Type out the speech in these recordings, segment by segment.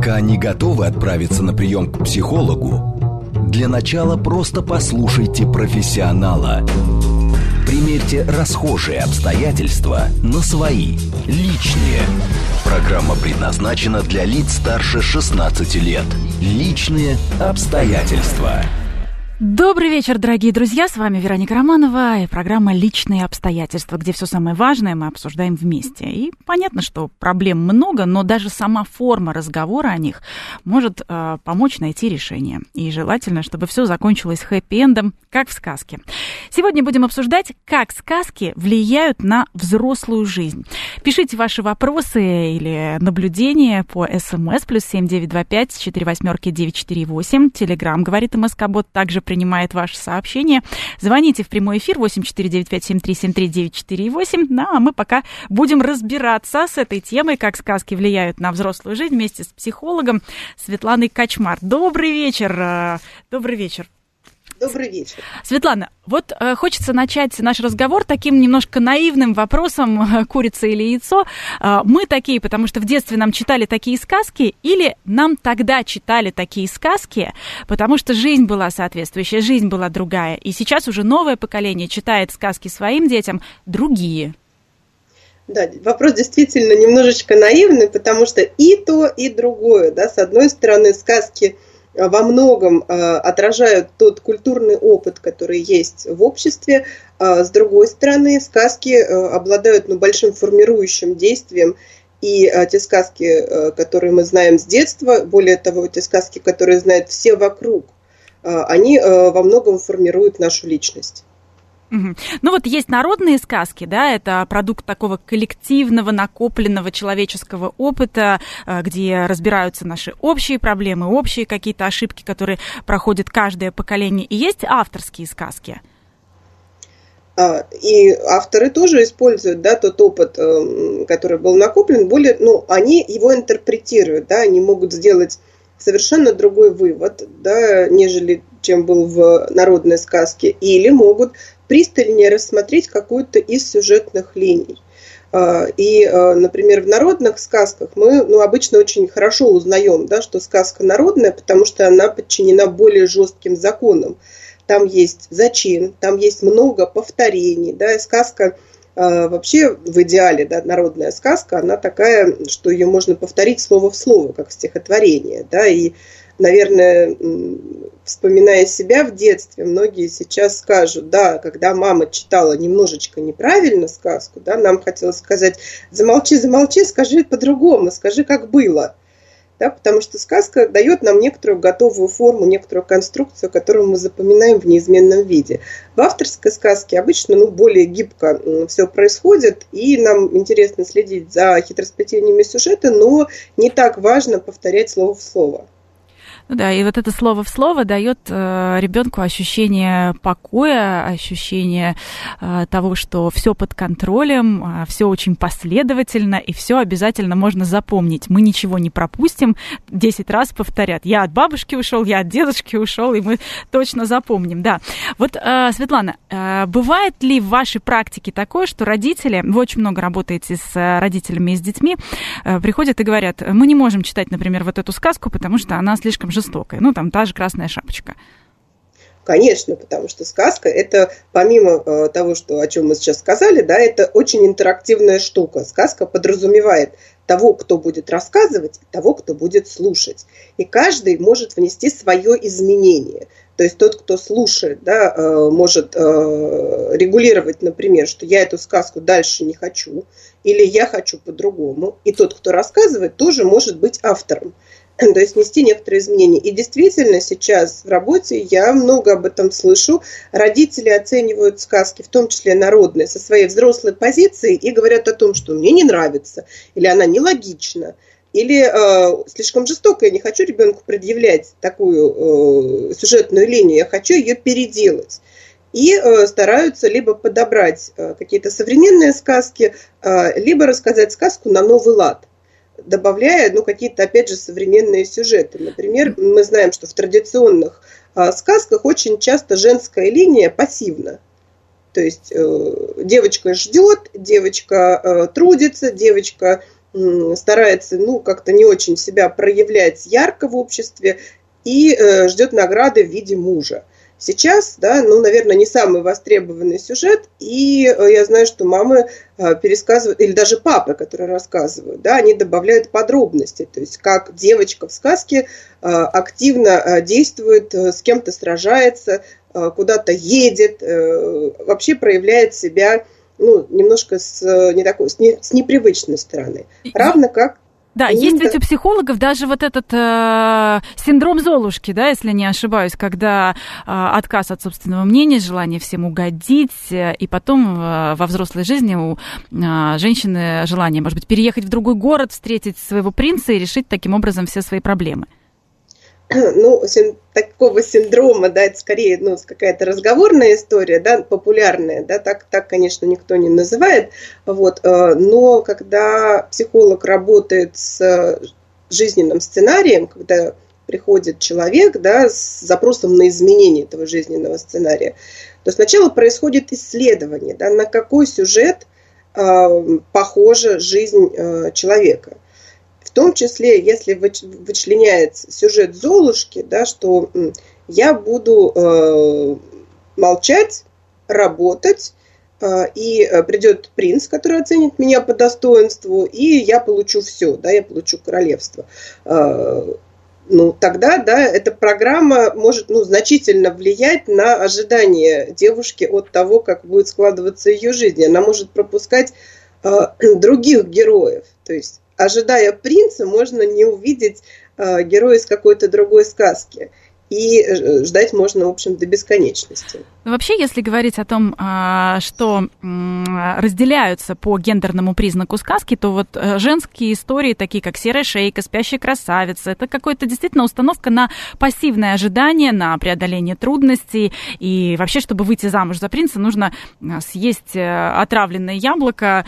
Пока не готовы отправиться на прием к психологу, для начала просто послушайте профессионала. Примерьте расхожие обстоятельства на свои, личные. Программа предназначена для лиц старше 16 лет. Личные обстоятельства. Добрый вечер, дорогие друзья, с вами Вероника Романова и программа «Личные обстоятельства», где все самое важное мы обсуждаем вместе. И понятно, что проблем много, но даже сама форма разговора о них может помочь найти решение. И желательно, чтобы все закончилось хэппи-эндом, как в сказке. Сегодня будем обсуждать, как сказки влияют на взрослую жизнь. Пишите ваши вопросы или наблюдения по СМС +7 925 48 948. Телеграм, говорит МСК-бот, также принимает ваши сообщения. Звоните в прямой эфир 8495-7373-948. Ну, а мы пока будем разбираться с этой темой, как сказки влияют на взрослую жизнь, вместе с психологом Светланой Качмар. Добрый вечер. Добрый вечер. Добрый вечер. Светлана, вот хочется начать наш разговор таким немножко наивным вопросом: курица или яйцо. Мы такие, потому что в детстве нам читали такие сказки, или нам тогда читали такие сказки, потому что жизнь была соответствующая, жизнь была другая, и сейчас уже новое поколение читает сказки своим детям другие? Да, вопрос действительно немножечко наивный, потому что и то, и другое. Да? С одной стороны, сказки во многом отражают тот культурный опыт, который есть в обществе. С другой стороны, сказки обладают большим формирующим действием. И те сказки, которые мы знаем с детства, более того, те сказки, которые знают все вокруг, они во многом формируют нашу личность. Ну вот есть народные сказки, да, это продукт такого коллективного, накопленного человеческого опыта, где разбираются наши общие проблемы, общие какие-то ошибки, которые проходит каждое поколение. И есть авторские сказки. И авторы тоже используют, да, тот опыт, который был накоплен, они его интерпретируют, да, они могут сделать совершенно другой вывод, да, нежели чем был в народной сказке, или могут пристальнее рассмотреть какую-то из сюжетных линий. И, например, в народных сказках мы обычно очень хорошо узнаем, да, что сказка народная, потому что она подчинена более жестким законам. Там есть зачин, там есть много повторений. Да, и сказка вообще в идеале, да, народная сказка, она такая, что ее можно повторить слово в слово, как стихотворение. Да, и, наверное, вспоминая себя в детстве, многие сейчас скажут, да, когда мама читала немножечко неправильно сказку, да, нам хотелось сказать: замолчи, замолчи, скажи по-другому, скажи, как было. Да, потому что сказка дает нам некоторую готовую форму, некоторую конструкцию, которую мы запоминаем в неизменном виде. В авторской сказке обычно более гибко все происходит, и нам интересно следить за хитросплетениями сюжета, но не так важно повторять слово в слово. Ну да, и вот это слово в слово дает ребенку ощущение покоя, ощущение того, что все под контролем, все очень последовательно, и все обязательно можно запомнить. Мы ничего не пропустим, 10 раз повторят: я от бабушки ушел, я от дедушки ушел, и мы точно запомним. Да. Вот, Светлана, бывает ли в вашей практике такое, что родители, вы очень много работаете с родителями и с детьми, приходят и говорят: мы не можем читать, например, вот эту сказку, потому что она слишком жестокая, там та же «Красная шапочка». Конечно, потому что сказка – это, помимо того, о чем мы сейчас сказали, да, это очень интерактивная штука. Сказка подразумевает того, кто будет рассказывать, и того, кто будет слушать. И каждый может внести свое изменение. То есть тот, кто слушает, да, может регулировать, например, что я эту сказку дальше не хочу, или я хочу по-другому. И тот, кто рассказывает, тоже может быть автором. То есть нести некоторые изменения. И действительно сейчас в работе я много об этом слышу. Родители оценивают сказки, в том числе народные, со своей взрослой позиции и говорят о том, что мне не нравится, или она нелогична, или слишком жестокая, я не хочу ребенку предъявлять такую сюжетную линию, я хочу ее переделать. И стараются либо подобрать какие-то современные сказки, либо рассказать сказку на новый лад, добавляя какие-то, опять же, современные сюжеты. Например, мы знаем, что в традиционных сказках очень часто женская линия пассивна. То есть девочка ждет, девочка трудится, девочка старается, как-то не очень себя проявлять ярко в обществе и ждет награды в виде мужа. Сейчас, да, наверное, не самый востребованный сюжет, и я знаю, что мамы пересказывают, или даже папы, которые рассказывают, да, они добавляют подробности, то есть как девочка в сказке активно действует, с кем-то сражается, куда-то едет, вообще проявляет себя, немножко с непривычной стороны. Равно как... Да, есть ведь у психологов даже вот этот синдром Золушки, да, если не ошибаюсь, когда отказ от собственного мнения, желание всем угодить, и потом во взрослой жизни у женщины желание, может быть, переехать в другой город, встретить своего принца и решить таким образом все свои проблемы. Такого синдрома, да, это скорее, какая-то разговорная история, да, популярная, да, так, конечно, никто не называет, вот, но когда психолог работает с жизненным сценарием, когда приходит человек, да, с запросом на изменение этого жизненного сценария, то сначала происходит исследование, да, на какой сюжет похожа жизнь человека. В том числе, если вычленяется сюжет Золушки, да, что я буду молчать, работать, и придет принц, который оценит меня по достоинству, и я получу все, да, я получу королевство. Тогда, да, эта программа может, значительно влиять на ожидания девушки от того, как будет складываться ее жизнь. Она может пропускать других героев, то есть ожидая принца, можно не увидеть героя из какой-то другой сказки. И ждать можно, в общем, до бесконечности. Вообще, если говорить о том, что разделяются по гендерному признаку сказки, то вот женские истории, такие как «Серая шейка», «Спящая красавица», это какая-то действительно установка на пассивное ожидание, на преодоление трудностей. И вообще, чтобы выйти замуж за принца, нужно съесть отравленное яблоко,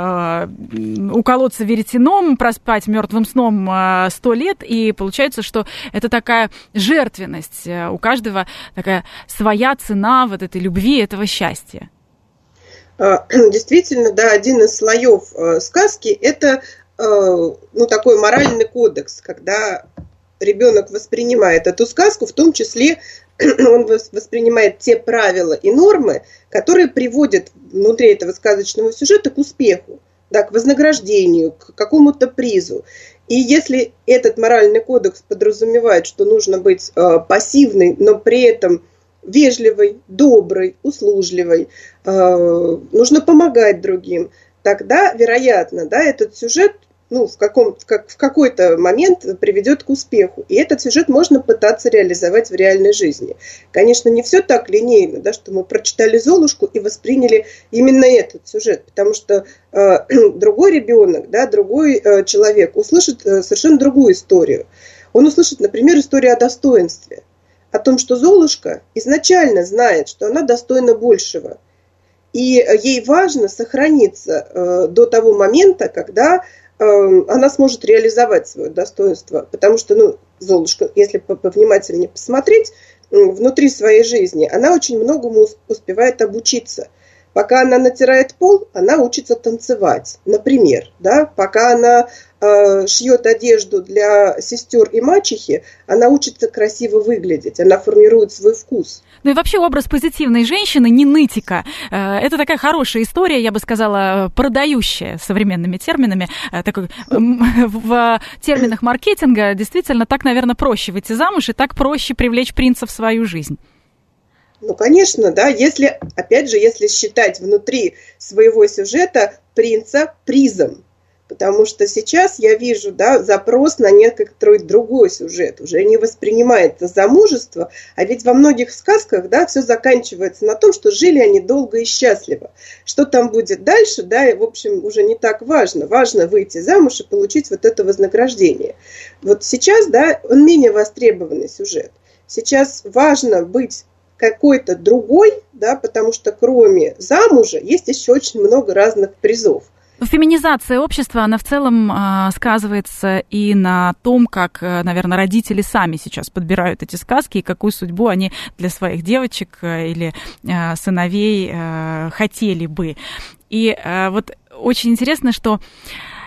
уколоться веретеном, проспать мертвым сном 100 лет. И получается, что это такая жертвенность. У каждого такая своя цена вот этой любви, этого счастья. Действительно, да, один из слоев сказки – это такой моральный кодекс, когда ребенок воспринимает эту сказку, в том числе он воспринимает те правила и нормы, которые приводят внутри этого сказочного сюжета к успеху, да, к вознаграждению, к какому-то призу. И если этот моральный кодекс подразумевает, что нужно быть пассивной, но при этом вежливой, доброй, услужливой, нужно помогать другим, тогда, вероятно, да, этот сюжет в какой-то момент приведет к успеху. И этот сюжет можно пытаться реализовать в реальной жизни. Конечно, не все так линейно, да, что мы прочитали Золушку и восприняли именно этот сюжет, потому что другой ребенок, да, другой человек услышит совершенно другую историю. Он услышит, например, историю о достоинстве, о том, что Золушка изначально знает, что она достойна большего. И ей важно сохраниться до того момента, когда она сможет реализовать свое достоинство. Потому что, Золушка, если повнимательнее посмотреть, внутри своей жизни она очень многому успевает обучиться. Пока она натирает пол, она учится танцевать, например. Да? Пока она шьет одежду для сестер и мачехи, она учится красиво выглядеть, она формирует свой вкус. Ну и вообще образ позитивной женщины, не нытика, это такая хорошая история, я бы сказала, продающая современными терминами. Такой, в терминах маркетинга действительно так, наверное, проще выйти замуж и так проще привлечь принца в свою жизнь. Конечно, да, если считать внутри своего сюжета принца призом. Потому что сейчас я вижу, да, запрос на некоторый другой сюжет. Уже не воспринимается замужество, а ведь во многих сказках, да, все заканчивается на том, что жили они долго и счастливо. Что там будет дальше, да, и, в общем, уже не так важно. Важно выйти замуж и получить вот это вознаграждение. Вот сейчас, да, он менее востребованный сюжет. Сейчас важно быть какой-то другой, да, потому что кроме замужа есть еще очень много разных призов. Феминизация общества, она в целом сказывается и на том, как, наверное, родители сами сейчас подбирают эти сказки и какую судьбу они для своих девочек или сыновей хотели бы. И вот очень интересно, что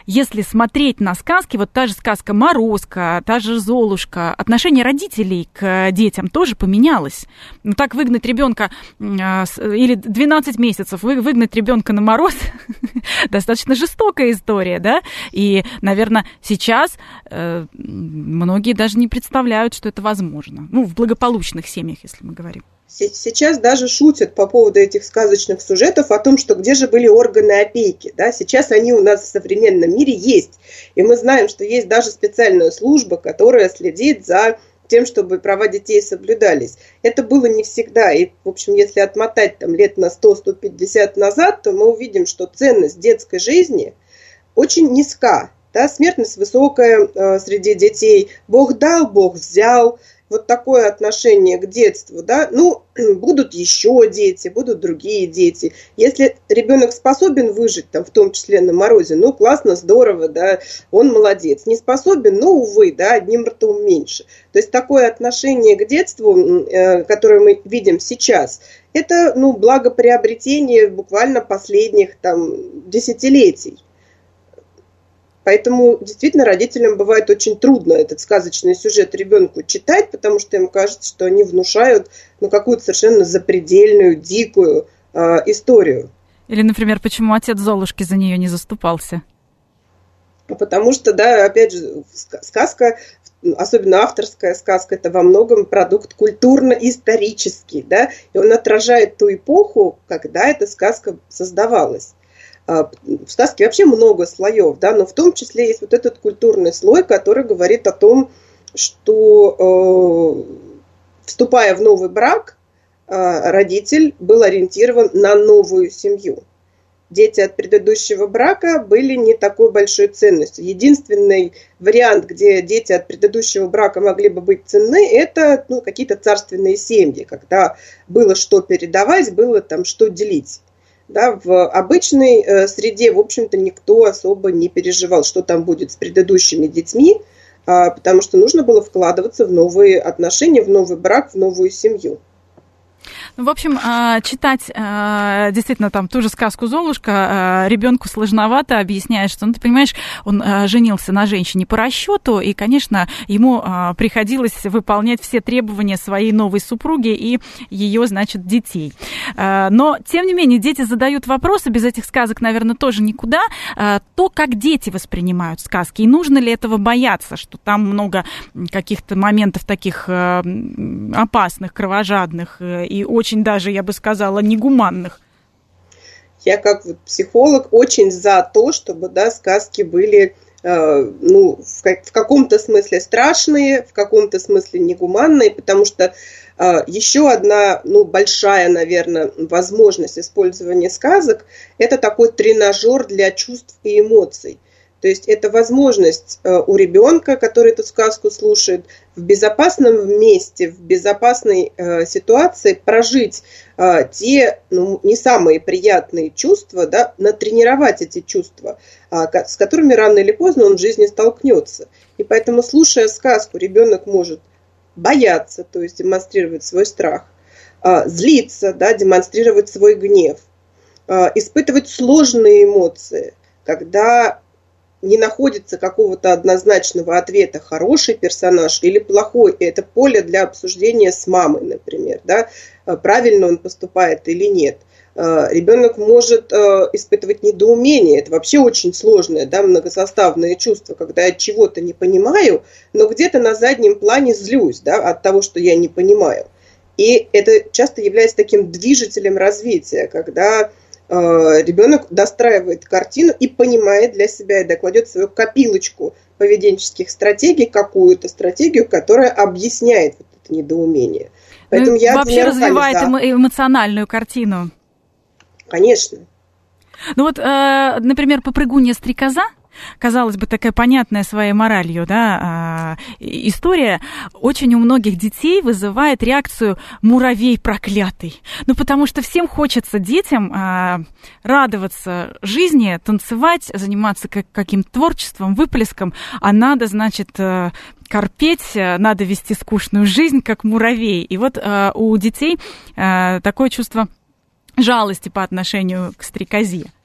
если смотреть на сказки, вот та же сказка «Морозко», та же «Золушка», отношение родителей к детям тоже поменялось. Ну, так выгнать ребенка или 12 месяцев выгнать ребенка на мороз достаточно жестокая история, да? И, наверное, сейчас многие даже не представляют, что это возможно. Ну, в благополучных семьях, если мы говорим. Сейчас даже шутят по поводу этих сказочных сюжетов о том, что где же были органы опеки. Да? Сейчас они у нас в современном мире есть. И мы знаем, что есть даже специальная служба, которая следит за тем, чтобы права детей соблюдались. Это было не всегда. И, в общем, если отмотать там, лет на 100-150 назад, то мы увидим, что ценность детской жизни очень низка. Да? Смертность высокая среди детей. Бог дал, Бог взял. Вот такое отношение к детству, да, ну, будут еще дети, будут другие дети. Если ребенок способен выжить, там, в том числе на морозе, ну, классно, здорово, да, он молодец. Не способен, ну, увы, да, одним ртом меньше. То есть такое отношение к детству, которое мы видим сейчас, это, ну, благоприобретение буквально последних, там, десятилетий. Поэтому действительно родителям бывает очень трудно этот сказочный сюжет ребенку читать, потому что им кажется, что они внушают какую-то совершенно запредельную, дикую историю. Или, например, почему отец Золушки за нее не заступался? Потому что, да, опять же, сказка, особенно авторская сказка, это во многом продукт культурно-исторический, да, и он отражает ту эпоху, когда эта сказка создавалась. В сказке вообще много слоев, да, но в том числе есть вот этот культурный слой, который говорит о том, что, вступая в новый брак, родитель был ориентирован на новую семью. Дети от предыдущего брака были не такой большой ценностью. Единственный вариант, где дети от предыдущего брака могли бы быть ценны, это какие-то царственные семьи, когда было что передавать, было там что делить. Да, в обычной среде, в общем-то, никто особо не переживал, что там будет с предыдущими детьми, потому что нужно было вкладываться в новые отношения, в новый брак, в новую семью. В общем, читать действительно там ту же сказку «Золушка» ребенку сложновато, объясняя, что, ты понимаешь, он женился на женщине по расчету, и, конечно, ему приходилось выполнять все требования своей новой супруги и ее, значит, детей. Но, тем не менее, дети задают вопросы, без этих сказок, наверное, тоже никуда. То, как дети воспринимают сказки, и нужно ли этого бояться, что там много каких-то моментов таких опасных, кровожадных и очень даже, я бы сказала, негуманных. Я как психолог очень за то, чтобы сказки были в каком-то смысле страшные, в каком-то смысле негуманные, потому что еще одна большая, наверное, возможность использования сказок – это такой тренажер для чувств и эмоций. То есть это возможность у ребенка, который эту сказку слушает, в безопасном месте, в безопасной ситуации прожить те не самые приятные чувства, да, натренировать эти чувства, с которыми рано или поздно он в жизни столкнется. И поэтому, слушая сказку, ребенок может бояться, то есть демонстрировать свой страх, злиться, да, демонстрировать свой гнев, испытывать сложные эмоции, когда не находится какого-то однозначного ответа, хороший персонаж или плохой. И это поле для обсуждения с мамой, например. Да? Правильно он поступает или нет. Ребенок может испытывать недоумение. Это вообще очень сложное, да, многосоставное чувство, когда я чего-то не понимаю, но где-то на заднем плане злюсь, да, от того, что я не понимаю. И это часто является таким движителем развития, когда ребенок достраивает картину и понимает для себя и докладет свою копилочку поведенческих стратегий, какую-то стратегию, которая объясняет вот это недоумение. Поэтому я вообще развивает эмоциональную картину. Конечно. Ну вот, например, «Попрыгунья-стрекоза», казалось бы, такая понятная своей моралью, да, история очень у многих детей вызывает реакцию «муравей проклятый». Ну, потому что всем хочется детям радоваться жизни, танцевать, заниматься каким-то творчеством, выплеском, а надо, значит, корпеть, надо вести скучную жизнь, как муравей. И вот у детей такое чувство жалости по отношению к стрекозе.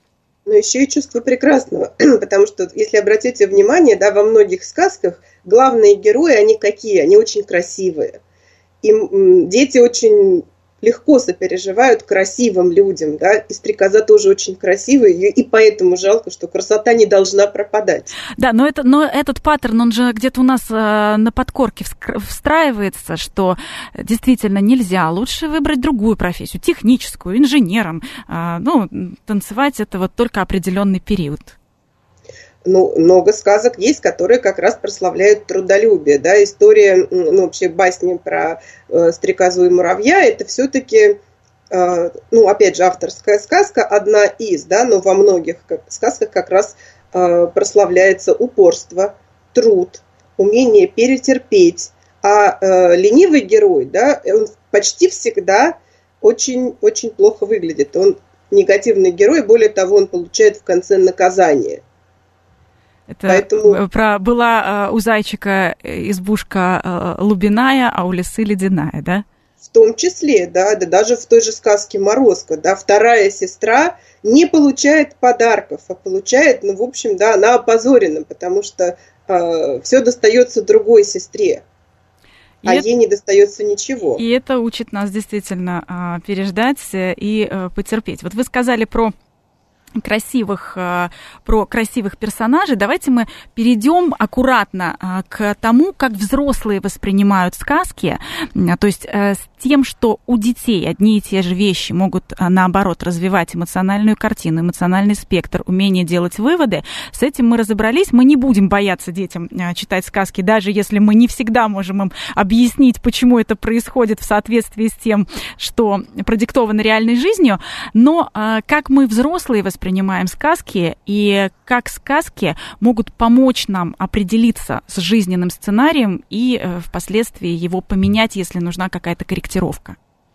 Но еще и чувство прекрасного, потому что, если обратите внимание, да, во многих сказках главные герои, они какие? Они очень красивые. И дети очень легко сопереживают красивым людям, да, и стрекоза тоже очень красивая, и поэтому жалко, что красота не должна пропадать. Да, но этот паттерн, он же где-то у нас на подкорке встраивается, что действительно нельзя, лучше выбрать другую профессию, техническую, инженером, танцевать это вот только определенный период. Ну, много сказок есть, которые как раз прославляют трудолюбие, да, история, вообще басни про стрекозу и муравья, это все-таки, опять же, авторская сказка, одна из, да, но во многих сказках как раз прославляется упорство, труд, умение перетерпеть, а ленивый герой, да, он почти всегда очень, очень плохо выглядит, он негативный герой, более того, он получает в конце наказание. Это была у зайчика избушка лубиная, а у лисы ледяная, да? В том числе, да, даже в той же сказке «Морозко», да, вторая сестра не получает подарков, а получает, она опозорена, потому что все достается другой сестре, ей не достается ничего. И это учит нас действительно переждать и потерпеть. Вот вы сказали про красивых персонажей. Давайте мы перейдем аккуратно к тому, как взрослые воспринимают сказки, то есть с тем, что у детей одни и те же вещи могут, наоборот, развивать эмоциональную картину, эмоциональный спектр, умение делать выводы. С этим мы разобрались. Мы не будем бояться детям читать сказки, даже если мы не всегда можем им объяснить, почему это происходит в соответствии с тем, что продиктовано реальной жизнью. Но как мы, взрослые, воспринимаем сказки и как сказки могут помочь нам определиться с жизненным сценарием и впоследствии его поменять, если нужна какая-то корректировка?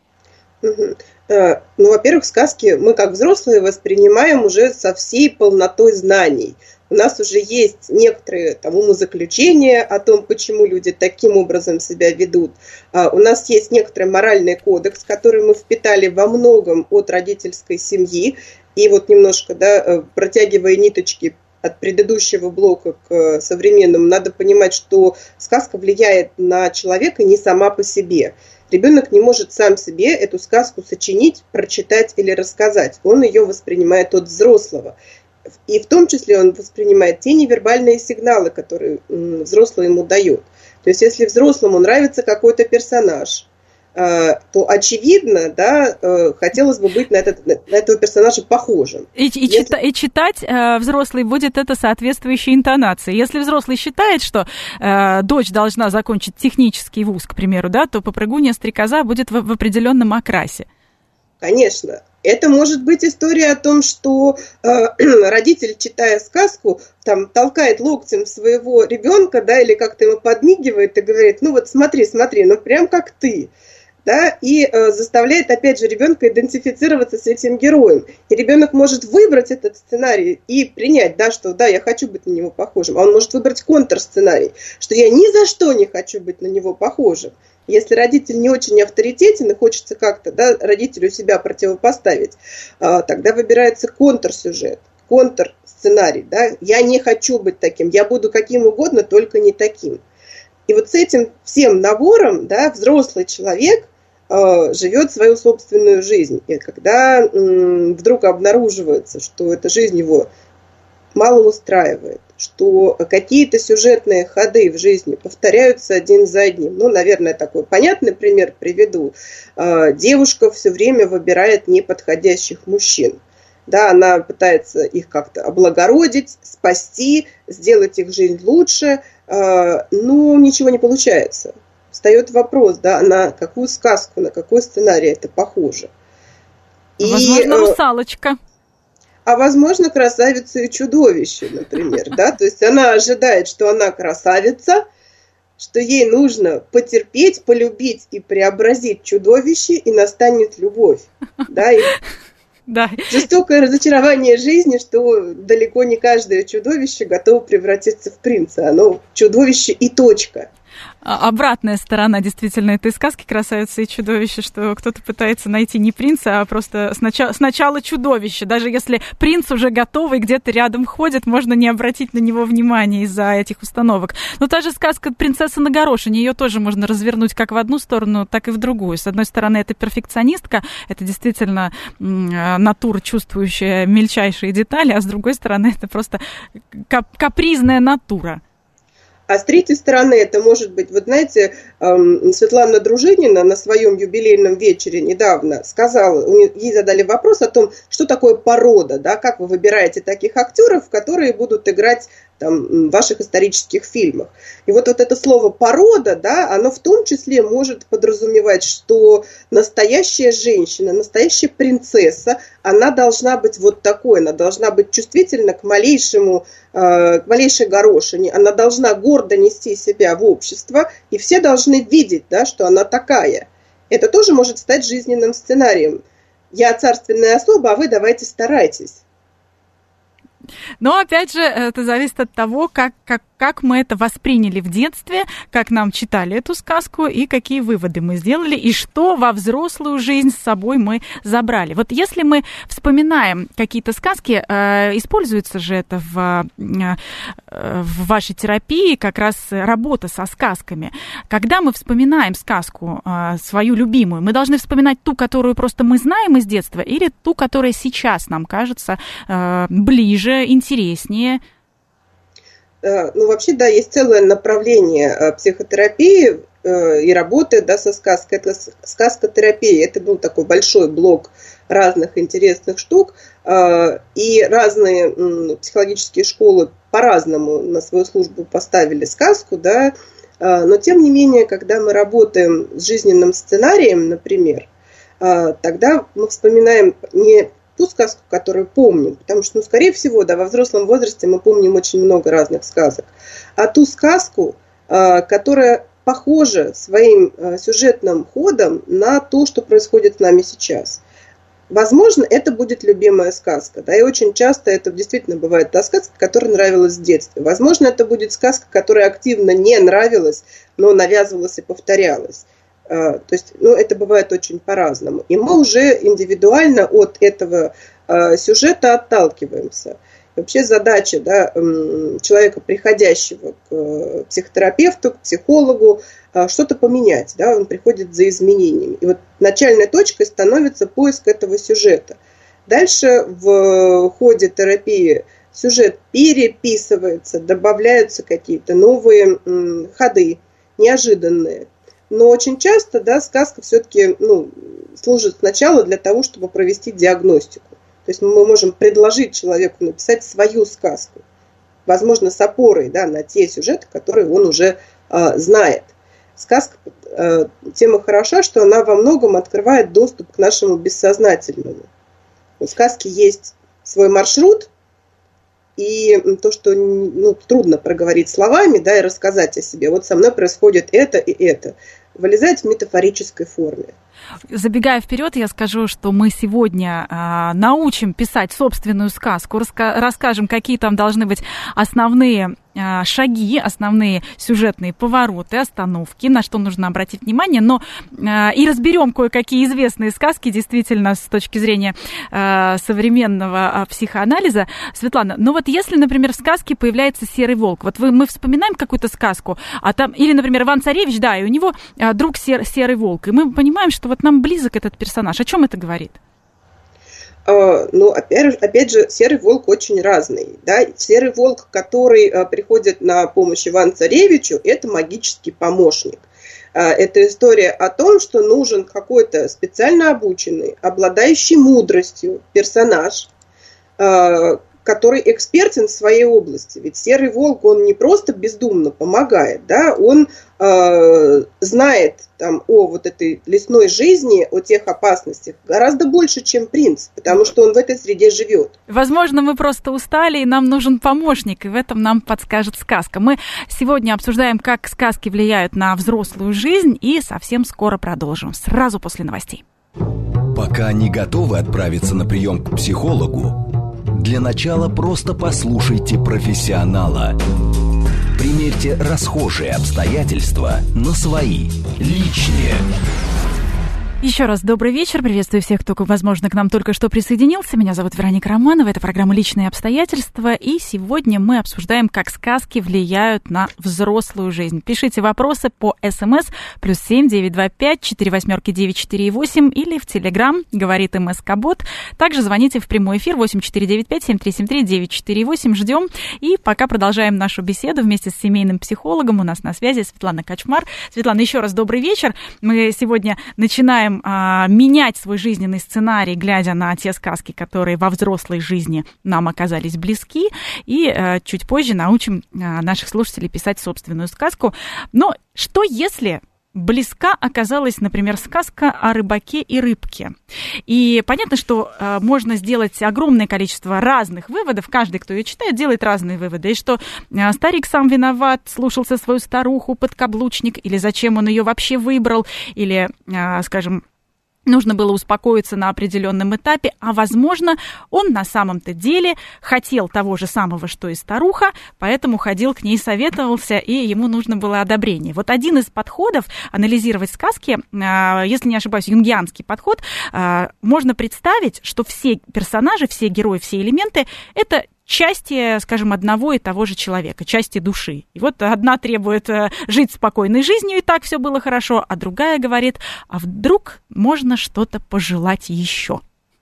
Во-первых, сказки мы как взрослые воспринимаем уже со всей полнотой знаний. У нас уже есть некоторые умозаключения о том, почему люди таким образом себя ведут. У нас есть некоторый моральный кодекс, который мы впитали во многом от родительской семьи. И вот немножко, протягивая ниточки от предыдущего блока к современному, надо понимать, что сказка влияет на человека не сама по себе. Ребенок не может сам себе эту сказку сочинить, прочитать или рассказать. Он ее воспринимает от взрослого. И в том числе он воспринимает те невербальные сигналы, которые взрослый ему дает. То есть, если взрослому нравится какой-то персонаж, то, очевидно, хотелось бы быть на этого персонажа похожим. И читать взрослый будет это соответствующей интонацией. Если взрослый считает, что дочь должна закончить технический вуз, к примеру, то попрыгунья-стрекоза будет в определенном окрасе. Конечно. Это может быть история о том, что родитель, читая сказку, толкает локтем своего ребенка, или как-то ему подмигивает и говорит, смотри, прям как ты. И заставляет, опять же, ребенка идентифицироваться с этим героем. И ребенок может выбрать этот сценарий и принять, что я хочу быть на него похожим. А он может выбрать контрсценарий, что я ни за что не хочу быть на него похожим. Если родитель не очень авторитетен и хочется как-то родителю себя противопоставить, тогда выбирается контрсюжет, контрсценарий. Я не хочу быть таким, я буду каким угодно, только не таким. И вот с этим всем набором взрослый человек живет свою собственную жизнь. И когда вдруг обнаруживается, что эта жизнь его мало устраивает, что какие-то сюжетные ходы в жизни повторяются один за одним. Наверное, такой понятный пример приведу. Девушка все время выбирает неподходящих мужчин. Она пытается их как-то облагородить, спасти, сделать их жизнь лучше, но ничего не получается. Встает вопрос, на какую сказку, на какой сценарий это похоже. Возможно, русалочка. А возможно, красавица и чудовище, например. То есть она ожидает, что она красавица, что ей нужно потерпеть, полюбить и преобразить чудовище, и настанет любовь. Да. Жестокое разочарование жизни, что далеко не каждое чудовище готово превратиться в принца. Оно чудовище и точка. Обратная сторона действительно этой сказки «Красавица и чудовище», что кто-то пытается найти не принца, а просто сначала чудовище. Даже если принц уже готовый, где-то рядом ходит, можно не обратить на него внимания из-за этих установок. Но та же сказка «Принцесса на горошине», ее тоже можно развернуть как в одну сторону, так и в другую. С одной стороны, это перфекционистка, это действительно натура, чувствующая мельчайшие детали, а с другой стороны, это просто капризная натура. А с третьей стороны, это может быть, вот знаете, Светлана Дружинина на своем юбилейном вечере недавно сказала, ей задали вопрос о том, что такое порода, да, как вы выбираете таких актеров, которые будут играть там, в ваших исторических фильмах. И вот это слово «порода», да, оно в том числе может подразумевать, что настоящая женщина, настоящая принцесса, она должна быть вот такой, она должна быть чувствительна к малейшей горошине, она должна гордо нести себя в общество, и все должны видеть, да, что она такая. Это тоже может стать жизненным сценарием. Я царственная особа, а вы давайте старайтесь. Но, опять же, это зависит от того, как мы это восприняли в детстве, как нам читали эту сказку и какие выводы мы сделали, и что во взрослую жизнь с собой мы забрали. Вот если мы вспоминаем какие-то сказки, используется же это в вашей терапии, как раз работа со сказками. Когда мы вспоминаем сказку свою любимую, мы должны вспоминать ту, которую просто мы знаем из детства, или ту, которая сейчас нам кажется ближе, интереснее? Ну, вообще, да, есть целое направление психотерапии и работы, да, со сказкой. Это сказкотерапия. Это был такой большой блок разных интересных штук. И разные психологические школы по-разному на свою службу поставили сказку, да. Но, тем не менее, когда мы работаем с жизненным сценарием, например, тогда мы вспоминаем не ту сказку, которую помним, потому что, скорее всего, да, во взрослом возрасте мы помним очень много разных сказок, а ту сказку, которая похожа своим сюжетным ходом на то, что происходит с нами сейчас. Возможно, это будет любимая сказка, да, и очень часто это действительно бывает та сказка, которая нравилась в детстве. Возможно, это будет сказка, которая активно не нравилась, но навязывалась и повторялась. То есть, это бывает очень по-разному. И мы уже индивидуально от этого сюжета отталкиваемся. Вообще задача, да, человека, приходящего к психотерапевту, к психологу, что-то поменять. Да, он приходит за изменениями. И вот начальной точкой становится поиск этого сюжета. Дальше в ходе терапии сюжет переписывается, добавляются какие-то новые ходы, неожиданные. Но очень часто, да, сказка все-таки служит сначала для того, чтобы провести диагностику. То есть мы можем предложить человеку написать свою сказку, возможно, с опорой, да, на те сюжеты, которые он уже знает. Сказка тема хороша, что она во многом открывает доступ к нашему бессознательному. У сказки есть свой маршрут, и то, что трудно проговорить словами, да, и рассказать о себе. Вот со мной происходит это и это. Вылезает в метафорической форме. Забегая вперед, я скажу, что мы сегодня научим писать собственную сказку, расскажем, какие там должны быть основные шаги, основные сюжетные повороты, остановки, на что нужно обратить внимание, но и разберем кое-какие известные сказки, действительно, с точки зрения современного психоанализа. Светлана, вот если, например, в сказке появляется серый волк, вот мы вспоминаем какую-то сказку, а там, или, например, Иван-Царевич, да, и у него друг серый волк, и мы понимаем, что вот нам близок этот персонаж. О чем это говорит? Опять же, серый волк очень разный. Да? Серый волк, который приходит на помощь Ивану-Царевичу, это магический помощник. Это история о том, что нужен какой-то специально обученный, обладающий мудростью персонаж, который экспертен в своей области. Ведь серый волк, он не просто бездумно помогает, да? Он знает там, о вот этой лесной жизни, о тех опасностях гораздо больше, чем принц, потому что он в этой среде живет. Возможно, мы просто устали, и нам нужен помощник, и в этом нам подскажет сказка. Мы сегодня обсуждаем, как сказки влияют на взрослую жизнь, и совсем скоро продолжим, сразу после новостей. Пока не готовы отправиться на прием к психологу, для начала просто послушайте профессионала. Примерьте расхожие обстоятельства на свои, личные. Еще раз добрый вечер. Приветствую всех, кто, возможно, к нам только что присоединился. Меня зовут Вероника Романова. Это программа «Личные обстоятельства». И сегодня мы обсуждаем, как сказки влияют на взрослую жизнь. Пишите вопросы по СМС +7 925 48 948 или в Телеграм говорит МСК-бот. Также звоните в прямой эфир 8495 7373 948. Ждем. И пока продолжаем нашу беседу вместе с семейным психологом. У нас на связи Светлана Качмар. Светлана, еще раз добрый вечер. Мы сегодня начинаем менять свой жизненный сценарий, глядя на те сказки, которые во взрослой жизни нам оказались близки, и чуть позже научим наших слушателей писать собственную сказку. Но что если близка оказалась, например, сказка о рыбаке и рыбке? И понятно, что можно сделать огромное количество разных выводов. Каждый, кто ее читает, делает разные выводы. И что старик сам виноват, слушался свою старуху, подкаблучник, или зачем он ее вообще выбрал, или, скажем, нужно было успокоиться на определенном этапе, а, возможно, он на самом-то деле хотел того же самого, что и старуха, поэтому ходил к ней, советовался, и ему нужно было одобрение. Вот один из подходов анализировать сказки, если не ошибаюсь, юнгианский подход, можно представить, что все персонажи, все герои, все элементы – это части, скажем, одного и того же человека, части души. И вот одна требует жить спокойной жизнью, и так все было хорошо, а другая говорит, а вдруг можно что-то пожелать еще?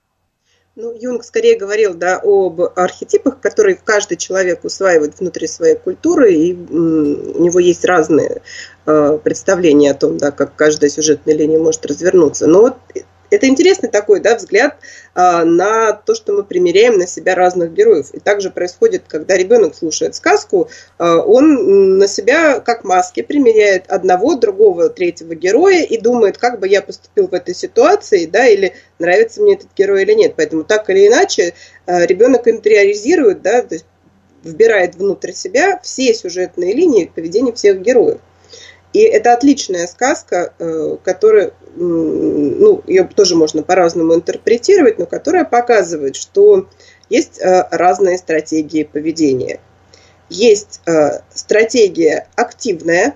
Ну, Юнг скорее говорил, да, об архетипах, которые каждый человек усваивает внутри своей культуры, и у него есть разные представления о том, да, как каждая сюжетная линия может развернуться. Но вот это интересный такой, да, взгляд на то, что мы примеряем на себя разных героев. И также происходит, когда ребенок слушает сказку, он на себя как маски примеряет одного, другого, третьего героя и думает, как бы я поступил в этой ситуации, да, или нравится мне этот герой или нет. Поэтому так или иначе ребенок интериоризирует, да, то есть вбирает внутрь себя все сюжетные линии поведения всех героев. И это отличная сказка, которая, ну, ее тоже можно по-разному интерпретировать, но которая показывает, что есть разные стратегии поведения. Есть стратегия активная,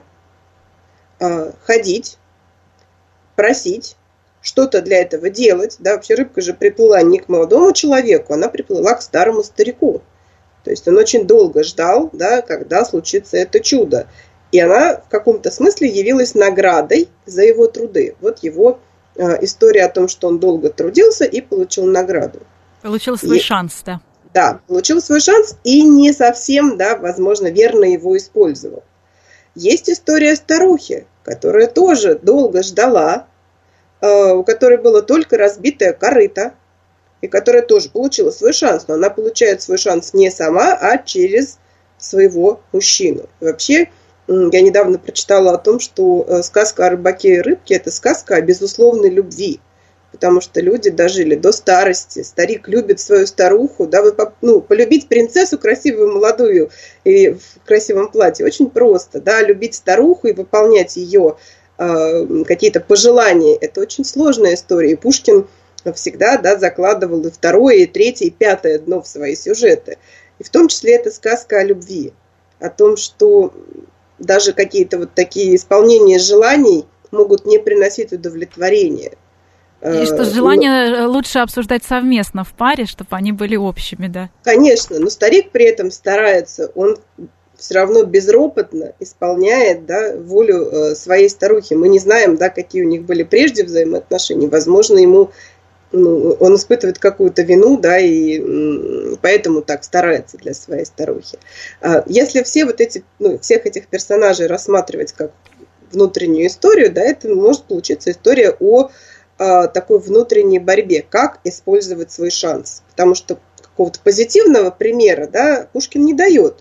ходить, просить, что-то для этого делать. Да, вообще рыбка же приплыла не к молодому человеку, она приплыла к старому старику. То есть он очень долго ждал, да, когда случится это чудо. И она в каком-то смысле явилась наградой за его труды. Вот его история о том, что он долго трудился и получил награду. Получил свой шанс, да. Да, получил свой шанс и не совсем, да, возможно, верно его использовал. Есть история старухи, которая тоже долго ждала, у которой было только разбитое корыто, и которая тоже получила свой шанс. Но она получает свой шанс не сама, а через своего мужчину. И вообще, я недавно прочитала о том, что сказка о рыбаке и рыбке – это сказка о безусловной любви, потому что люди дожили до старости, старик любит свою старуху, да, полюбить принцессу красивую, молодую и в красивом платье очень просто, да, любить старуху и выполнять ее какие-то пожелания – это очень сложная история, и Пушкин всегда, да, закладывал и второе, и третье, и пятое дно в свои сюжеты, и в том числе это сказка о любви, о том, что даже какие-то вот такие исполнения желаний могут не приносить удовлетворения. И что желания лучше обсуждать совместно в паре, чтобы они были общими, да? Конечно, но старик при этом старается, он все равно безропотно исполняет, да, волю своей старухи. Мы не знаем, да, какие у них были прежде взаимоотношения. Возможно, ему он испытывает какую-то вину, да, и поэтому так старается для своей старухи. Если все вот эти, всех этих персонажей рассматривать как внутреннюю историю, да, это может получиться история о такой внутренней борьбе, как использовать свой шанс. Потому что какого-то позитивного примера, да, Пушкин не дает.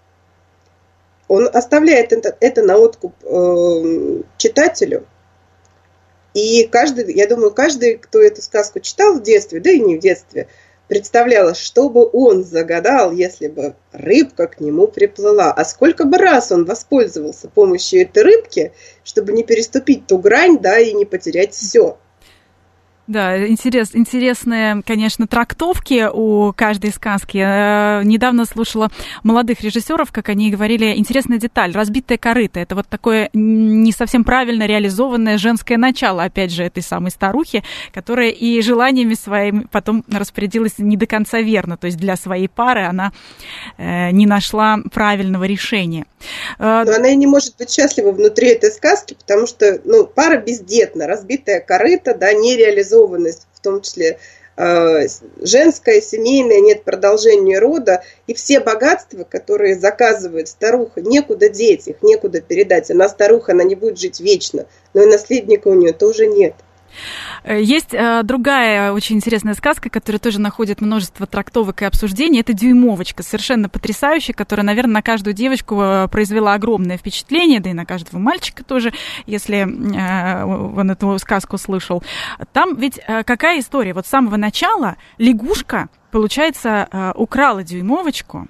Он оставляет это на откуп читателю. И я думаю, каждый, кто эту сказку читал в детстве, да и не в детстве, представлял, что бы он загадал, если бы рыбка к нему приплыла. А сколько бы раз он воспользовался помощью этой рыбки, чтобы не переступить ту грань, да, и не потерять все. Да, интересные, конечно, трактовки у каждой сказки. Недавно слушала молодых режиссеров, как они говорили, интересная деталь, разбитое корыто. Это вот такое не совсем правильно реализованное женское начало, опять же, этой самой старухи, которая и желаниями своими потом распорядилась не до конца верно. То есть для своей пары она не нашла правильного решения. Но она и не может быть счастлива внутри этой сказки, потому что, пара бездетна, разбитое корыто, да, нереализованность, в том числе женская, семейная, нет продолжения рода, и все богатства, которые заказывает старуха, некуда деть их, некуда передать. Она старуха, она не будет жить вечно, но и наследника у нее тоже нет. Есть другая очень интересная сказка, которая тоже находит множество трактовок и обсуждений. Это «Дюймовочка», совершенно потрясающая, которая, наверное, на каждую девочку произвела огромное впечатление, да и на каждого мальчика тоже, если он эту сказку слышал. Там ведь какая история? Вот с самого начала лягушка, получается, украла дюймовочку,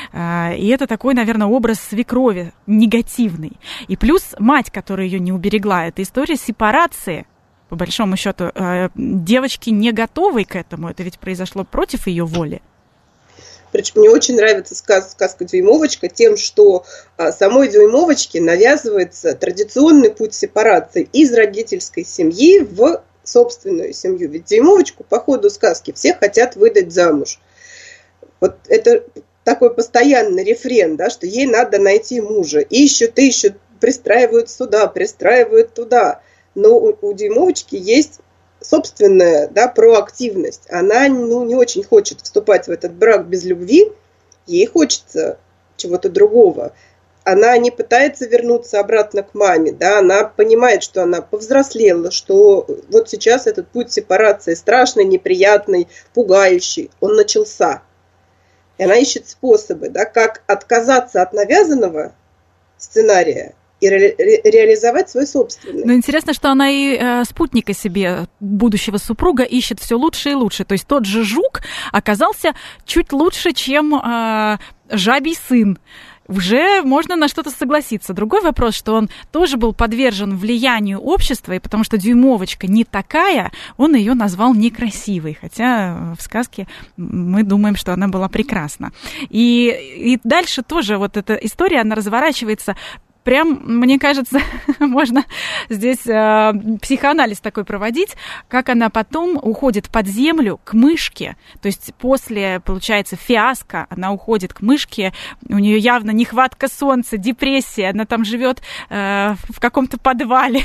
и это такой, наверное, образ свекрови негативный. И плюс мать, которая ее не уберегла, это история сепарации. По большому счету, девочки не готовы к этому. Это ведь произошло против ее воли. Причем мне очень нравится сказка «Дюймовочка» тем, что самой Дюймовочке навязывается традиционный путь сепарации из родительской семьи в собственную семью. Ведь Дюймовочку по ходу сказки все хотят выдать замуж. Вот это такой постоянный рефрен, да, что ей надо найти мужа. Ищут, пристраивают сюда, пристраивают туда. Но у Дюймовочки есть собственная, да, проактивность. Она не очень хочет вступать в этот брак без любви, ей хочется чего-то другого. Она не пытается вернуться обратно к маме, да, она понимает, что она повзрослела, что вот сейчас этот путь сепарации страшный, неприятный, пугающий, он начался. И она ищет способы, да, как отказаться от навязанного сценария и реализовать свой собственный. Но интересно, что она и спутника себе, будущего супруга, ищет все лучше и лучше. То есть тот же жук оказался чуть лучше, чем жабий сын. Уже можно на что-то согласиться. Другой вопрос, что он тоже был подвержен влиянию общества, и потому что Дюймовочка не такая, он ее назвал некрасивой, хотя в сказке мы думаем, что она была прекрасна. И дальше тоже вот эта история, она разворачивается. Прям, мне кажется, можно здесь психоанализ такой проводить, как она потом уходит под землю к мышке. То есть после, получается, фиаско, она уходит к мышке, у нее явно нехватка солнца, депрессия, она там живет в каком-то подвале.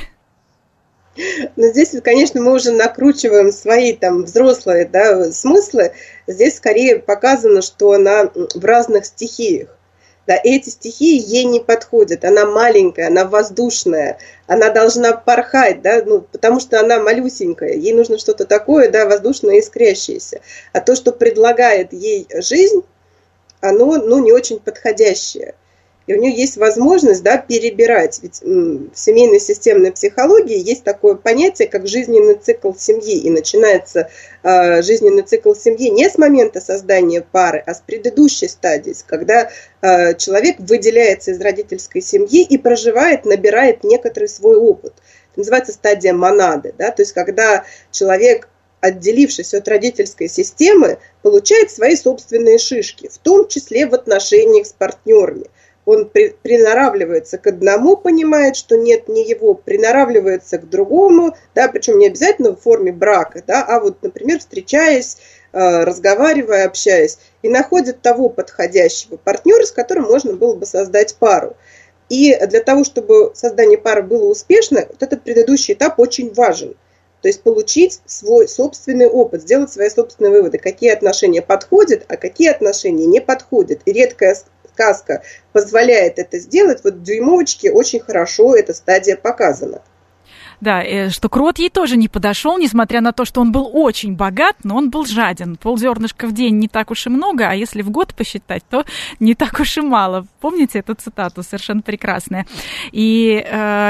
Но здесь, конечно, мы уже накручиваем свои там взрослые, да, смыслы. Здесь скорее показано, что она в разных стихиях. Да, эти стихии ей не подходят. Она маленькая, она воздушная, она должна порхать, да, потому что она малюсенькая. Ей нужно что-то такое, да, воздушное и искрящееся. А то, что предлагает ей жизнь, оно, не очень подходящее. И у нее есть возможность, да, перебирать. Ведь в семейной системной психологии есть такое понятие, как жизненный цикл семьи. И начинается жизненный цикл семьи не с момента создания пары, а с предыдущей стадии, когда человек выделяется из родительской семьи и проживает, набирает некоторый свой опыт. Это называется стадия монады. Да? То есть когда человек, отделившись от родительской системы, получает свои собственные шишки, в том числе в отношениях с партнерами. Он приноравливается к одному, понимает, что нет, не его, приноравливается к другому, да, причем не обязательно в форме брака, да, а вот, например, встречаясь, разговаривая, общаясь, и находит того подходящего партнера, с которым можно было бы создать пару. И для того, чтобы создание пары было успешно, вот этот предыдущий этап очень важен. То есть получить свой собственный опыт, сделать свои собственные выводы, какие отношения подходят, а какие отношения не подходят. И редкая сказка позволяет это сделать. Вот в Дюймовочке очень хорошо эта стадия показана. Да, что крот ей тоже не подошел, несмотря на то, что он был очень богат, но он был жаден. Ползернышка в день не так уж и много, а если в год посчитать, то не так уж и мало. Помните эту цитату? Совершенно прекрасная. И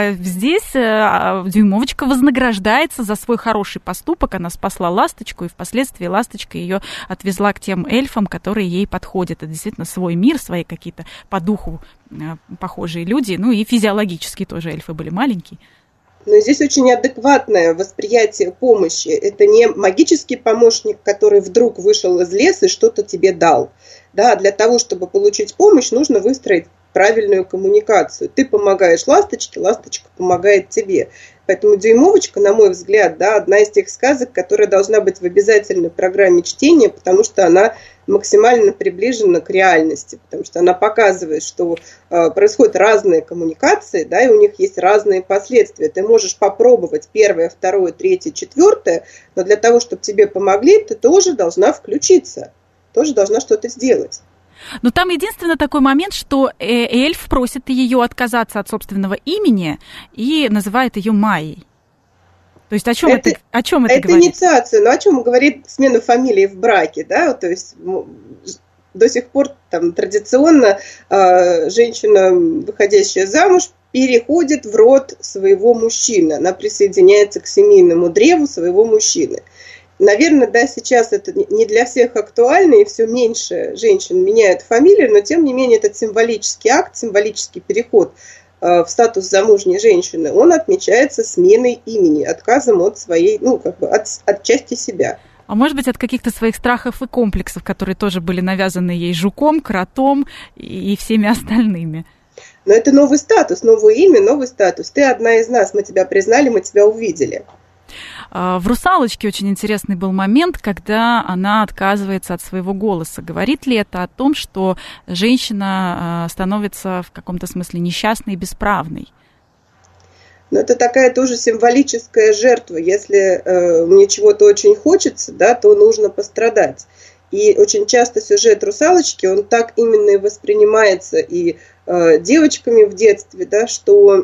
здесь Дюймовочка вознаграждается за свой хороший поступок. Она спасла ласточку, и впоследствии ласточка ее отвезла к тем эльфам, которые ей подходят. Это действительно свой мир, свои какие-то по духу похожие люди. Ну и физиологически тоже эльфы были маленькие. Но здесь очень адекватное восприятие помощи. Это не магический помощник, который вдруг вышел из леса и что-то тебе дал. Да, для того, чтобы получить помощь, нужно выстроить правильную коммуникацию. Ты помогаешь ласточке, ласточка помогает тебе. Поэтому «Дюймовочка», на мой взгляд, да, одна из тех сказок, которая должна быть в обязательной программе чтения, потому что она максимально приближена к реальности, потому что она показывает, что происходят разные коммуникации, да, и у них есть разные последствия. Ты можешь попробовать первое, второе, третье, четвертое, но для того, чтобы тебе помогли, ты тоже должна включиться, тоже должна что-то сделать. Но там единственный такой момент, что эльф просит ее отказаться от собственного имени и называет ее Майей. То есть о чем это говорит? Это инициация, но о чем говорит смена фамилии в браке, да, то есть до сих пор там традиционно женщина, выходящая замуж, переходит в род своего мужчины, она присоединяется к семейному древу своего мужчины. Наверное, да, сейчас это не для всех актуально, и все меньше женщин меняют фамилию, но тем не менее этот символический акт, символический переход в статус замужней женщины, он отмечается сменой имени, отказом от своей, от части себя. А может быть, от каких-то своих страхов и комплексов, которые тоже были навязаны ей жуком, кротом и всеми остальными. Но это новый статус, новое имя, новый статус. Ты одна из нас, мы тебя признали, мы тебя увидели. В «Русалочке» очень интересный был момент, когда она отказывается от своего голоса. Говорит ли это о том, что женщина становится в каком-то смысле несчастной и бесправной? Но это такая тоже символическая жертва. Если мне чего-то очень хочется, да, то нужно пострадать. И очень часто сюжет «Русалочки», он так именно и воспринимается и девочками в детстве, да, что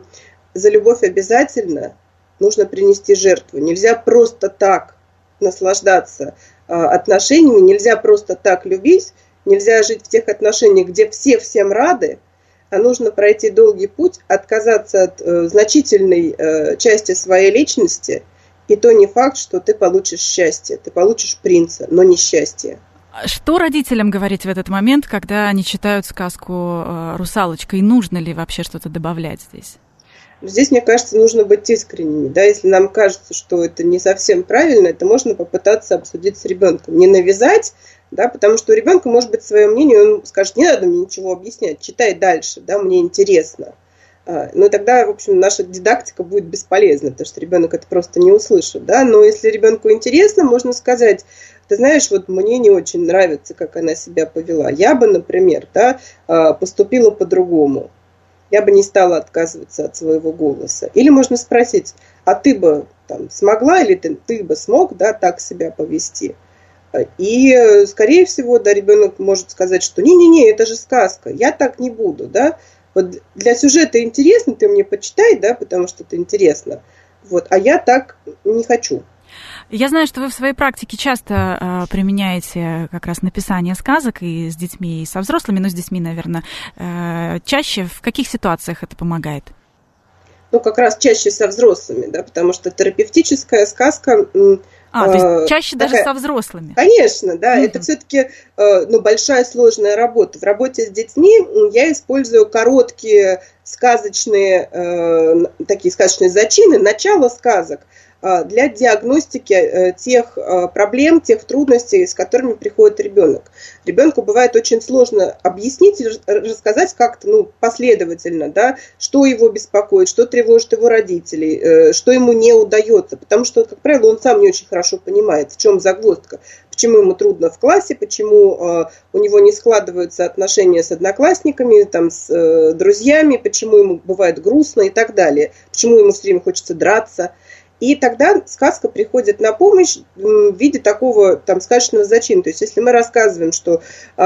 за любовь обязательно нужно принести жертву. Нельзя просто так наслаждаться отношениями, нельзя просто так любить, нельзя жить в тех отношениях, где все всем рады, а нужно пройти долгий путь, отказаться от значительной части своей личности, и то не факт, что ты получишь счастье, ты получишь принца, но не счастье. Что родителям говорить в этот момент, когда они читают сказку «Русалочка», и нужно ли вообще что-то добавлять здесь? Здесь, мне кажется, нужно быть искренними. Да? Если нам кажется, что это не совсем правильно, это можно попытаться обсудить с ребенком. Не навязать, да, потому что у ребенка может быть свое мнение, он скажет: не надо мне ничего объяснять, читай дальше, да, мне интересно. Но тогда, в общем, наша дидактика будет бесполезна, потому что ребенок это просто не услышит. Да? Но если ребенку интересно, можно сказать: ты знаешь, вот мне не очень нравится, как она себя повела. Я бы, например, да, поступила по-другому. Я бы не стала отказываться от своего голоса. Или можно спросить: а ты бы там смогла, или ты бы смог, да, так себя повести? И, скорее всего, да, ребенок может сказать, что не-не-не, это же сказка, я так не буду, да. Вот для сюжета интересно, ты мне почитай, да, потому что это интересно. Вот, а я так не хочу. Я знаю, что вы в своей практике часто применяете как раз написание сказок и с детьми, и со взрослыми, но с детьми, наверное, чаще. В каких ситуациях это помогает? Ну, как раз чаще со взрослыми, да, потому что терапевтическая сказка... то есть чаще такая, даже со взрослыми? Конечно, да, это все-таки большая сложная работа. В работе с детьми я использую короткие сказочные, такие сказочные зачины, начало сказок, для диагностики тех проблем, тех трудностей, с которыми приходит ребенок. Ребенку бывает очень сложно объяснить, рассказать как-то последовательно, да, что его беспокоит, что тревожит его родителей, что ему не удается, потому что, как правило, он сам не очень хорошо понимает, в чем загвоздка, почему ему трудно в классе, почему у него не складываются отношения с одноклассниками, там, с друзьями, почему ему бывает грустно и так далее, почему ему все время хочется драться. И тогда сказка приходит на помощь в виде такого там сказочного зачина. То есть, если мы рассказываем, что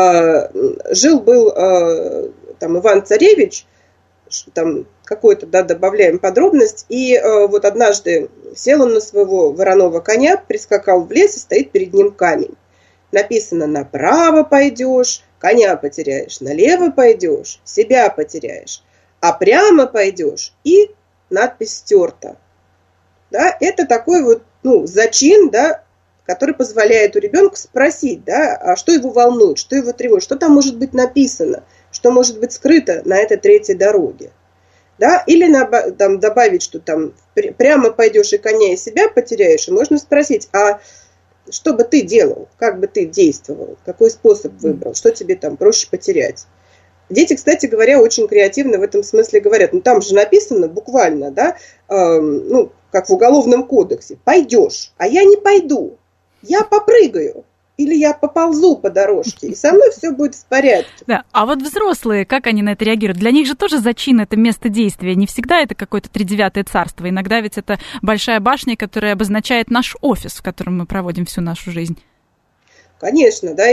жил-был там Иван-царевич, там какой-то, да, добавляем подробность, и вот однажды сел он на своего вороного коня, прискакал в лес, и стоит перед ним камень. Написано: направо пойдешь, коня потеряешь, налево пойдешь, себя потеряешь, а прямо пойдешь, и надпись стерта. Да, это такой вот зачин, да, который позволяет у ребенка спросить, да, а что его волнует, что его тревожит, что там может быть написано, что может быть скрыто на этой третьей дороге. Да? Или там, добавить, что там прямо пойдешь и коня, и себя потеряешь, и можно спросить, а что бы ты делал, как бы ты действовал, какой способ выбрал, что тебе там проще потерять. Дети, кстати говоря, очень креативно в этом смысле говорят. Ну, там же написано буквально, да, ну, как в Уголовном кодексе, пойдешь, а я не пойду, я попрыгаю. Или я поползу по дорожке, и со мной все будет в порядке. Да, а вот взрослые, как они на это реагируют? Для них же тоже зачин – это место действия. Не всегда это какое-то 39-е царство. Иногда ведь это большая башня, которая обозначает наш офис, в котором мы проводим всю нашу жизнь. Конечно, да,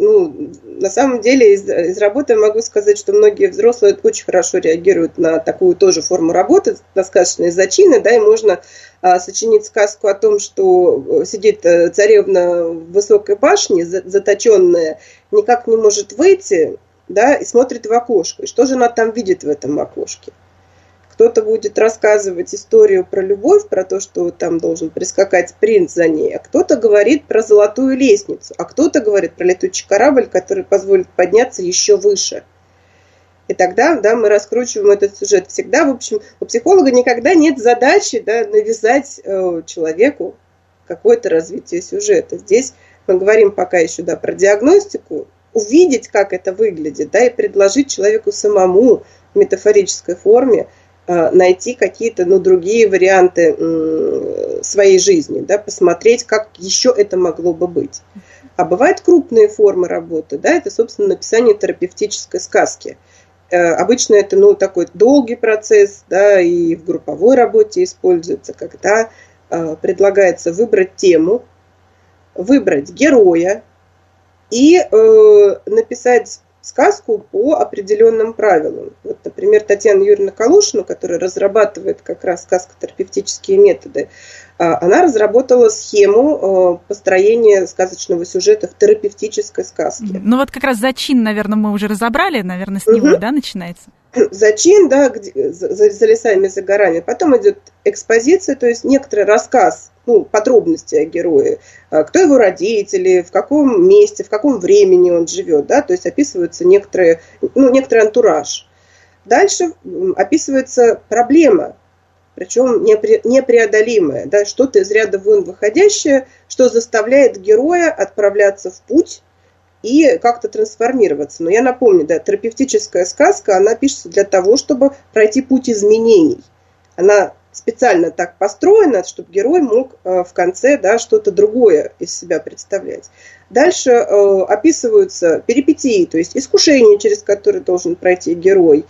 на самом деле из работы могу сказать, что многие взрослые очень хорошо реагируют на такую тоже форму работы, на сказочные зачины, да, и можно сочинить сказку о том, что сидит царевна в высокой башне, заточенная, никак не может выйти, да, и смотрит в окошко. И что же она там видит в этом окошке? Кто-то будет рассказывать историю про любовь, про то, что там должен прискакать принц за ней, а кто-то говорит про золотую лестницу, а кто-то говорит про летучий корабль, который позволит подняться еще выше. И тогда, да, мы раскручиваем этот сюжет. Всегда, в общем, у психолога никогда нет задачи, да, навязать человеку какое-то развитие сюжета. Здесь мы говорим пока еще, да, про диагностику, увидеть, как это выглядит, да, и предложить человеку самому в метафорической форме найти какие-то, другие варианты своей жизни, да, посмотреть, как еще это могло бы быть. А бывают крупные формы работы, да, это, собственно, написание терапевтической сказки. Обычно это, такой долгий процесс, да, и в групповой работе используется, когда предлагается выбрать тему, выбрать героя и написать сказку по определенным правилам. Вот, например, Татьяна Юрьевна Калушина, которая разрабатывает как раз сказко-терапевтические методы, она разработала схему построения сказочного сюжета в терапевтической сказке. Ну вот как раз зачин, наверное, мы уже разобрали, наверное, с него, да, начинается? Зачин, да, за лесами, за горами. Потом идет экспозиция, то есть некоторый рассказ, подробности о герое, кто его родители, в каком месте, в каком времени он живет, да, то есть описывается некоторый антураж. Дальше описывается проблема, причем непреодолимая, да, что-то из ряда вон выходящее, что заставляет героя отправляться в путь и как-то трансформироваться. Но я напомню, да, терапевтическая сказка, она пишется для того, чтобы пройти путь изменений. Она специально так построена, чтобы герой мог в конце, да, что-то другое из себя представлять. Дальше описываются перипетии, то есть искушения, через которые должен пройти герой,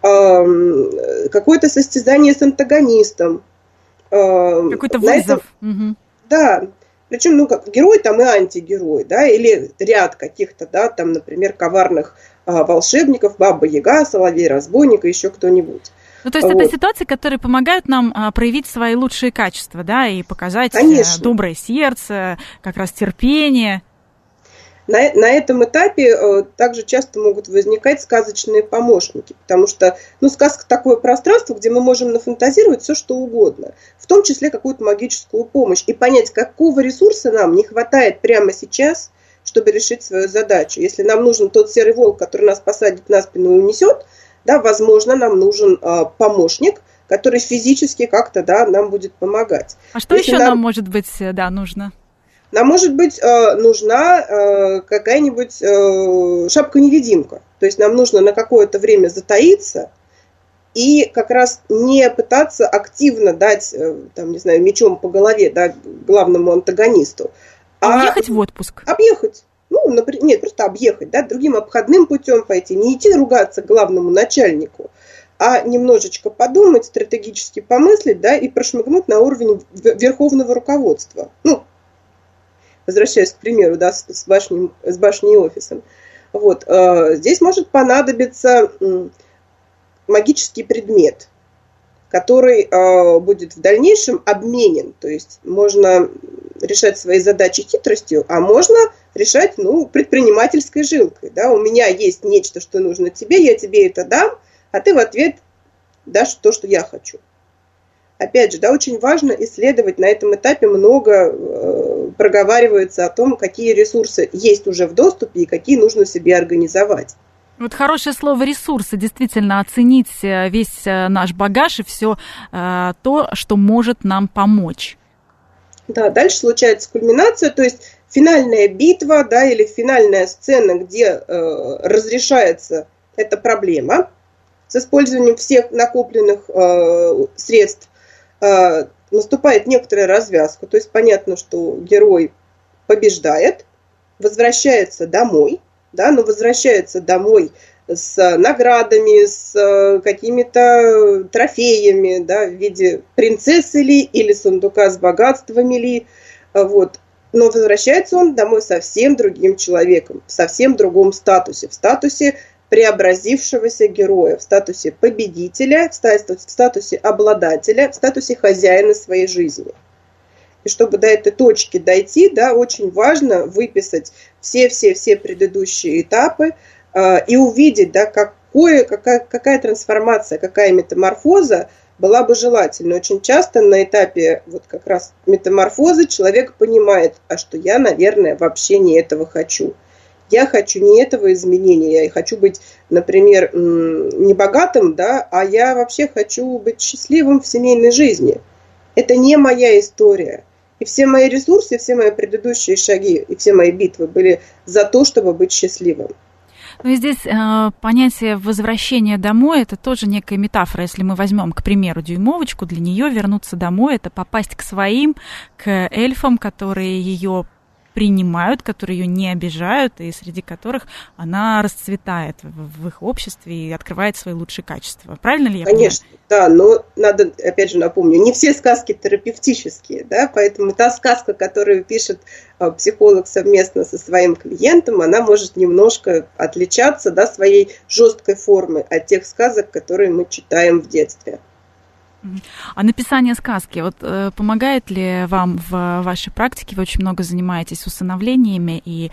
какое-то состязание с антагонистом. Какой-то вызов. Да. Причем, как герой там и антигерой, да, или ряд каких-то, да, там, например, коварных волшебников, Баба-Яга, Соловей-разбойник и еще кто-нибудь. То есть это ситуации, которые помогают нам проявить свои лучшие качества, да, и показать доброе сердце, как раз терпение. На этом этапе также часто могут возникать сказочные помощники, потому что, сказка такое пространство, где мы можем нафантазировать все, что угодно, в том числе какую-то магическую помощь, и понять, какого ресурса нам не хватает прямо сейчас, чтобы решить свою задачу. Если нам нужен тот серый волк, который нас посадит на спину и унесет, да, возможно, нам нужен помощник, который физически как-то, да, нам будет помогать. А что еще нам, может быть, да, нужно? Нам, может быть, нужна какая-нибудь шапка-невидимка. То есть нам нужно на какое-то время затаиться и как раз не пытаться активно дать, там, не знаю, мечом по голове, да, главному антагонисту. Уехать в отпуск. Объехать. Например, нет, просто объехать, да, другим обходным путем пойти, не идти ругаться главному начальнику, а немножечко подумать, стратегически помыслить, да, и прошмыгнуть на уровень верховного руководства. Возвращаясь к примеру, да, с башней и офисом. Вот, здесь может понадобиться магический предмет, который будет в дальнейшем обменен. То есть можно решать свои задачи хитростью, а можно решать, предпринимательской жилкой. Да? У меня есть нечто, что нужно тебе, я тебе это дам, а ты в ответ дашь то, что я хочу. Опять же, да, очень важно исследовать, на этом этапе много проговаривается о том, какие ресурсы есть уже в доступе и какие нужно себе организовать. Вот хорошее слово «ресурсы», действительно оценить весь наш багаж и все то, что может нам помочь. Да, дальше случается кульминация, то есть финальная битва, да, или финальная сцена, где разрешается эта проблема с использованием всех накопленных средств, наступает некоторая развязка, то есть понятно, что герой побеждает, возвращается домой, да, но возвращается домой с наградами, с какими-то трофеями, да, в виде принцессы ли или сундука с богатствами ли, вот. Но возвращается он домой совсем другим человеком, в совсем другом статусе, в статусе преобразившегося героя, в статусе победителя, в статусе обладателя, в статусе хозяина своей жизни. И чтобы до этой точки дойти, да, очень важно выписать все предыдущие этапы и увидеть, да, какая трансформация, какая метаморфоза была бы желательна. Очень часто на этапе вот как раз метаморфозы человек понимает, а что я, наверное, вообще не этого хочу. Я хочу не этого изменения, я хочу быть, например, не богатым, да, а я вообще хочу быть счастливым в семейной жизни. Это не моя история. И все мои ресурсы, все мои предыдущие шаги и все мои битвы были за то, чтобы быть счастливым. Ну и здесь понятие возвращения домой – это тоже некая метафора. Если мы возьмем, к примеру, дюймовочку, для нее вернуться домой – это попасть к своим, к эльфам, которые ее принимают, которые ее не обижают, и среди которых она расцветает в их обществе и открывает свои лучшие качества. Правильно ли я понимаю? Конечно, да, но надо, опять же, напомню, не все сказки терапевтические, да, поэтому та сказка, которую пишет психолог совместно со своим клиентом, она может немножко отличаться, да, своей жесткой формы от тех сказок, которые мы читаем в детстве. А написание сказки, вот помогает ли вам в вашей практике? Вы очень много занимаетесь усыновлениями и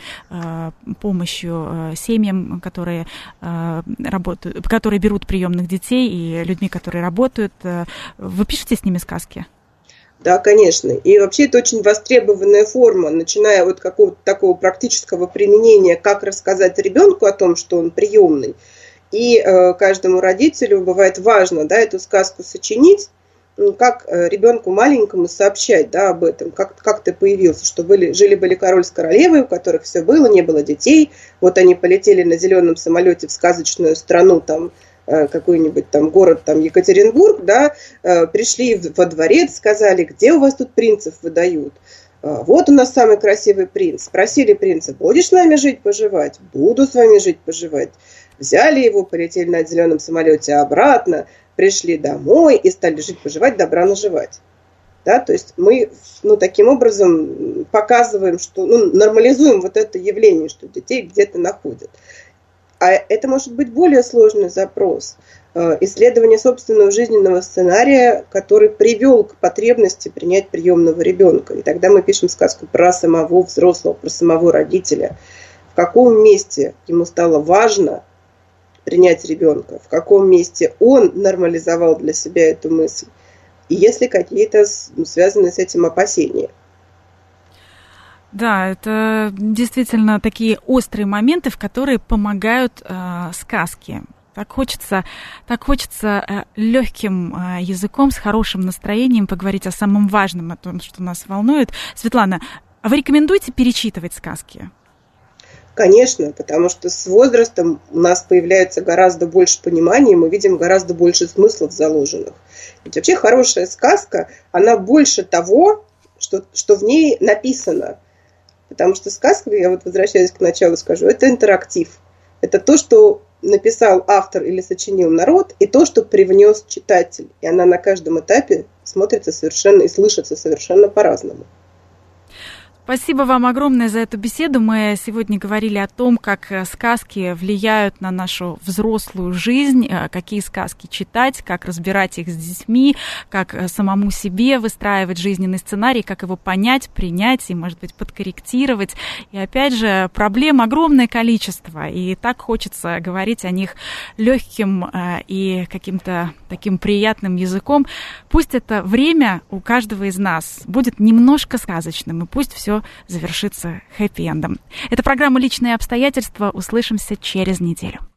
помощью семьям, которые работают, которые берут приемных детей, и людьми, которые работают. Вы пишете с ними сказки? Да, конечно. И вообще это очень востребованная форма, начиная от какого-то такого практического применения, как рассказать ребенку о том, что он приемный. И каждому родителю бывает важно, да, эту сказку сочинить, как ребенку маленькому сообщать, да, об этом, как ты появился, что жили-были король с королевой, у которых все было, не было детей, вот они полетели на зеленом самолете в сказочную страну, там, какой-нибудь там город, там, Екатеринбург, да, пришли во дворец, сказали, где у вас тут принцев выдают. Вот у нас самый красивый принц. Спросили принца, будешь с нами жить-поживать? Буду с вами жить-поживать. Взяли его, полетели на зеленом самолете обратно, пришли домой и стали жить-поживать, добра наживать. Да, то есть мы, таким образом показываем, что, нормализуем вот это явление, что детей где-то находят. А это может быть более сложный запрос. Исследование собственного жизненного сценария, который привел к потребности принять приемного ребенка. И тогда мы пишем сказку про самого взрослого, про самого родителя. В каком месте ему стало важно принять ребенка, в каком месте он нормализовал для себя эту мысль, и есть ли какие-то связанные с этим опасения. Да, это действительно такие острые моменты, в которые помогают сказки. Так хочется легким языком, с хорошим настроением поговорить о самом важном, о том, что нас волнует. Светлана, а вы рекомендуете перечитывать сказки? Конечно, потому что с возрастом у нас появляется гораздо больше понимания, мы видим гораздо больше смыслов заложенных. Ведь вообще хорошая сказка, она больше того, что в ней написано. Потому что сказка, я вот возвращаясь к началу скажу, это интерактив. Это то, что написал автор или сочинил народ, и то, что привнес читатель. И она на каждом этапе смотрится совершенно и слышится совершенно по-разному. Спасибо вам огромное за эту беседу. Мы сегодня говорили о том, как сказки влияют на нашу взрослую жизнь, какие сказки читать, как разбирать их с детьми, как самому себе выстраивать жизненный сценарий, как его понять, принять и, может быть, подкорректировать. И опять же, проблем огромное количество, и так хочется говорить о них легким и каким-то таким приятным языком. Пусть это время у каждого из нас будет немножко сказочным, и пусть все завершится хэппи-эндом. Это программа «Личные обстоятельства». Услышимся через неделю.